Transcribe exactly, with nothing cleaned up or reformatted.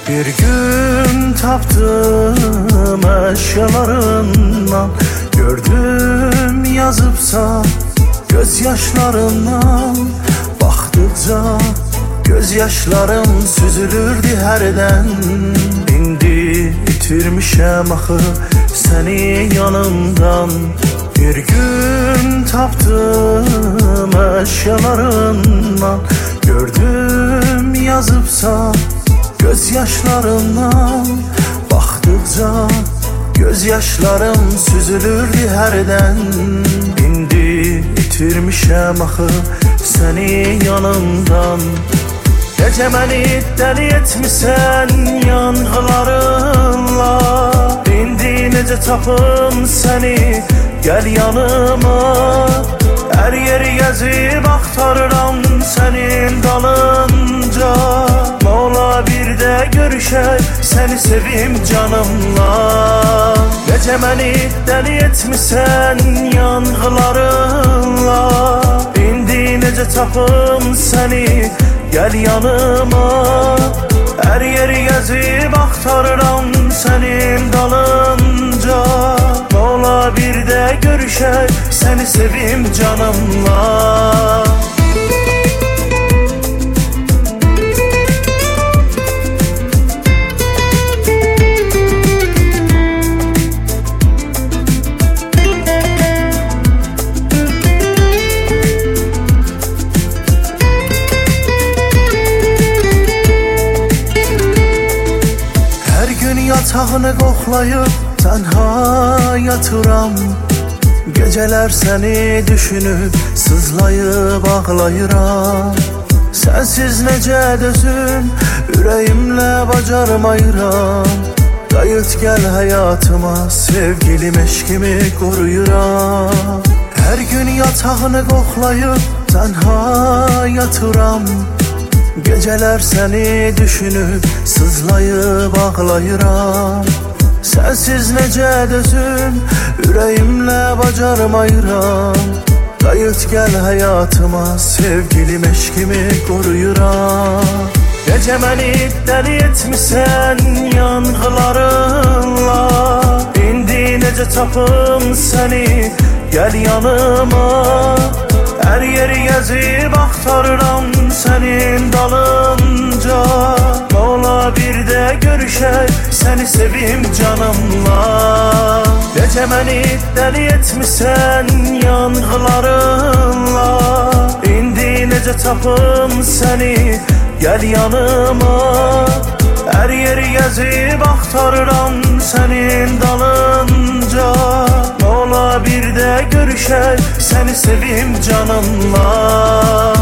Bir gün tapdım eşyalarından, gördüm yazıbsa gözyaşlarından. Baktıkça gözyaşlarım süzülürdü herden. İndi itirmişem axı seni yanımdan. Bir gün tapdım eşyalarından, gördüm yazıbsa gözyaşlarından. Baktıkça gözyaşlarım süzülürdü herden. İndi itirmişem axı seni yanımdan. Gece məni dəli etmisən yanğılarınla. İndi necə tapım səni, gəl yanıma. Hər yeri gəzib axtarıram sənin dalınca. Mola bir də görüşək, səni sevim canımla. Gece məni dəli etmisən yanğılarınla. İndi necə tapım səni, gəl yanıma. Hər yeri gəzib axtarıram sənin dalınca. Mola bir də görüşək, səni sevim canımla. Yatağını qoxlayıb tənha yatıram. Geceler seni düşünüb sızlayıb ağlayıram. Sensiz necə dözüm, ürəyimlə bacarmayıram. Qayıt gəl həyatıma, sevgilim eşkimi qoruyuram. Hər gün yatağını qoxlayıb tənha yatıram. Geceler seni düşünüb sızlayıb ağlayıram. Sensiz necə dözüm, ürəyimlə bacarmayıram. Qayıt gəl həyatıma, sevgilim eşkimi qoruyuram. Gece məni dəli etmisən yanğılarınla. İndi necə tapım səni, gəl yanıma. Hər yeri gəzib axtarıram sənin dalınca. Mola bir də görüşək, səni sevim canımla. Gece məni dəli etmisən yanğılarınla. İndi necə tapım səni, gəl yanıma. Hər yeri gəzib axtarıram sənin dalınca. Mola bir də görüşək, səni sevim canımla.